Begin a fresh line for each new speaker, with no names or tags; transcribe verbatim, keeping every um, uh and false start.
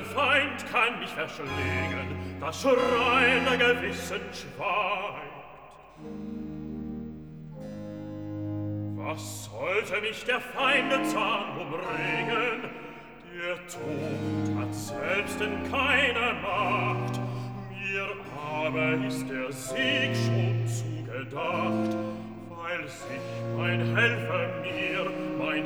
Feind kann mich verschlingen, das reine Gewissen schweigt. Was sollte mich der Feinde Zahn umringen? Der Tod hat selbst in keiner Macht, mir aber ist der Sieg schon zugedacht, weil sich mein Helfer mir, mein